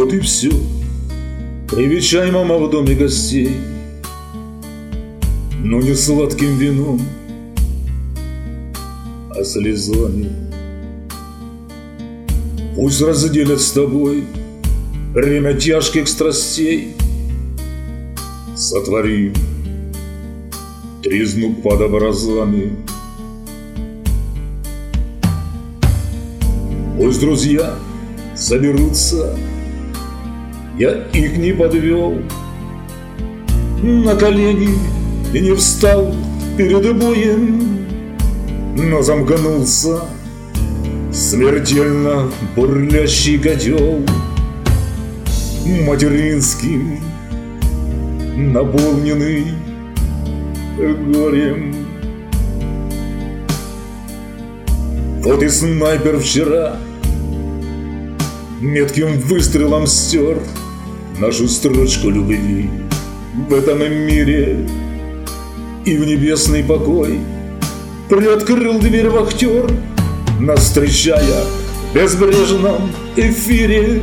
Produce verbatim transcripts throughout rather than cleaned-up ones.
Вот и все. Привечай, мама, в доме гостей, но не сладким вином, а слезами. Пусть разделят с тобой время тяжких страстей. Сотворим тризну под образами. Пусть друзья соберутся, я их не подвел, на колени и не встал перед боем, но замкнулся смертельно бурлящий котел, материнским наполненный горем. Вот и снайпер вчера метким выстрелом стер нашу строчку любви в этом мире, и в небесный покой приоткрыл дверь вахтер, нас встречая в безбрежном эфире.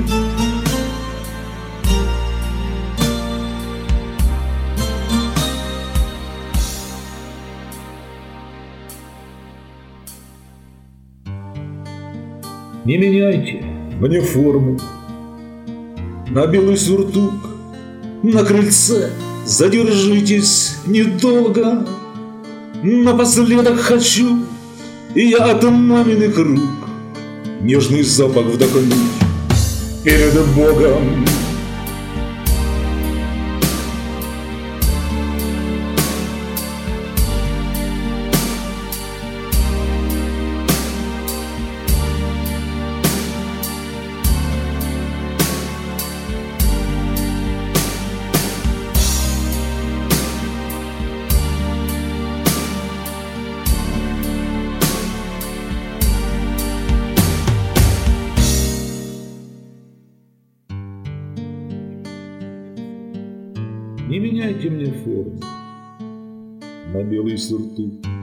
Не меняйте мне форму на белый сюртук, на крыльце задержитесь недолго. Напоследок хочу я от маминых рук нежный запах вдохнуть перед Богом. Не меняйте мне форму на белый сюртук,